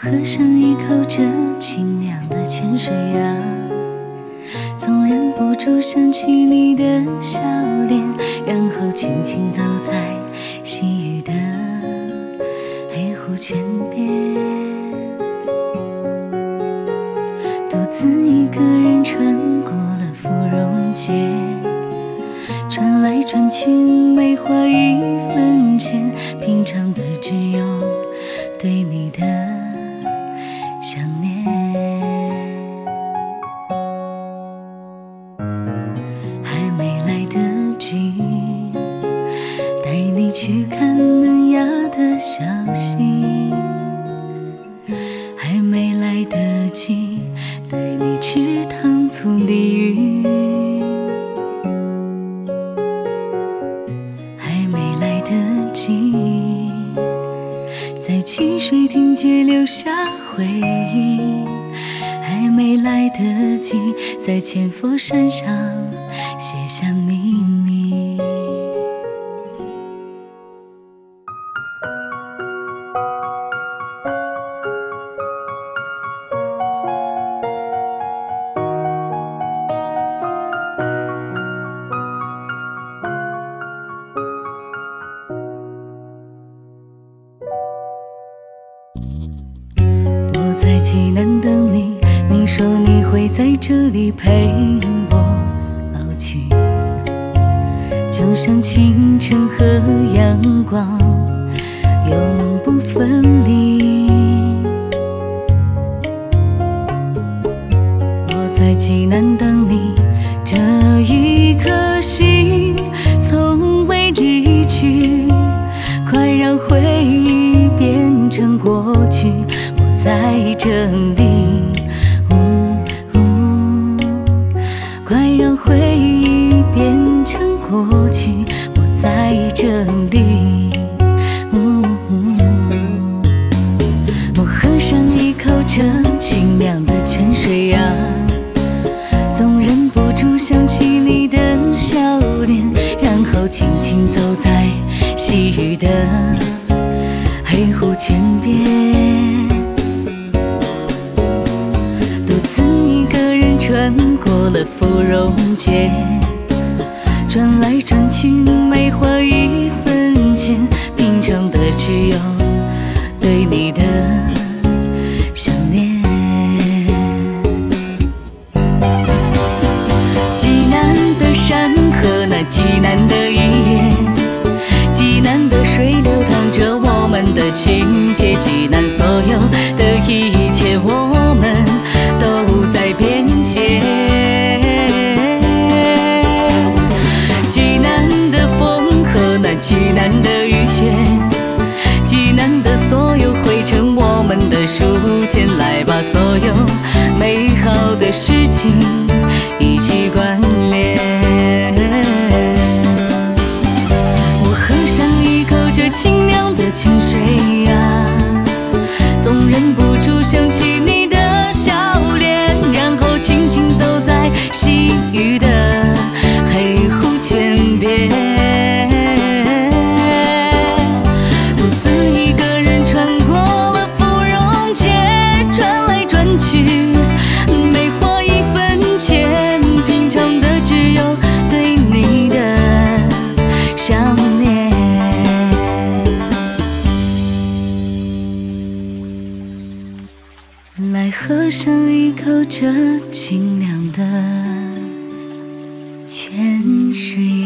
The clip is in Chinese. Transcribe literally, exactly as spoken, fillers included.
喝上一口这清凉的泉水啊，总忍不住想起你的笑脸，然后轻轻走在细雨的黑湖泉边，独自一个人穿过了芙蓉街，转来转去没花一分钱，品尝的只有对你的想念。还没来得及带你去看嫩芽的小溪，还没来得及带你吃糖醋鲤鱼，还没来得及在汽水亭街留下回忆，还没来得及在千佛山上写下秘密。我在济南等你，你说你会在这里陪我老去，就像清晨和阳光永不分离。我在济南等你，这一颗心从未离去，快让回忆变成过去。我在这里，呜呜，快让回忆变成过去。我在这里，呜呜，我喝上一口这清凉的泉水啊，总忍不住想起你的笑脸，然后轻轻走在细雨的黑湖泉边，独自一个人穿过了芙蓉街，转来转去没花一分钱，品尝的只有对你的想念。济南的山和那济南的雨夜，济南的水流淌着我们的情结，济南所有的一切我们都在编写。济南的风和那济南的雨雪，济南的所有汇成我们的书签，来把所有美好的事情一起关联。我喝上一口这清凉的泉水啊，总忍不住想起你的笑脸，然后轻轻走在细雨的黑湖泉边，独自一个人穿过了芙蓉街，转来转去没花一分钱，品尝的只有对你的想念。来喝上一口这清凉的泉水。